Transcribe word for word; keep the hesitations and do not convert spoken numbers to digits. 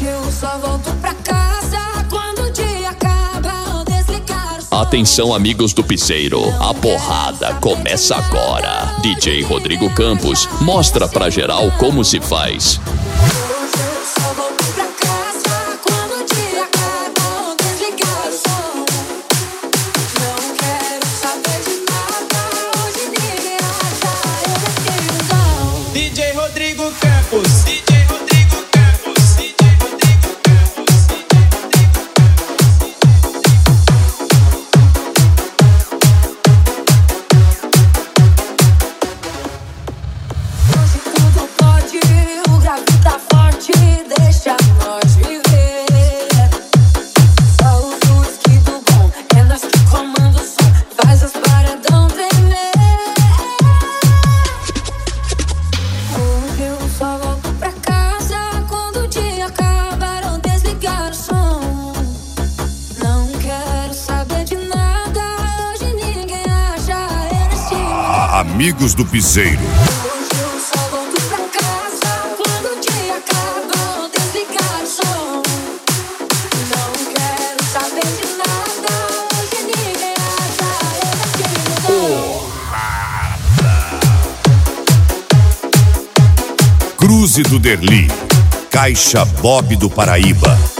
eu só volto pra casa quando o dia acaba. Desligar o som. Atenção, amigos do piseiro, a porrada começa agora. D J Rodrigo Campos mostra pra geral como se faz. D J Rodrigo Campos, D J Rodrigo Campos, D J Rodrigo Campos, Hoje tudo pode, o grave tá forte, deixa nós viver. Só o whisky do bom, é nós que comanda o som, faz os paredão tremer. Eu só volto pra casa quando o dia acabar ou desligar o som. Não quero saber de nada, hoje ninguém acha energia. Amigos do piseiro. Hoje eu só volto pra casa quando o dia acaba ou desligar o som. Não quero saber de nada, hoje ninguém acha energia. Cruze do Derli. Caixa Bob do Paraíba.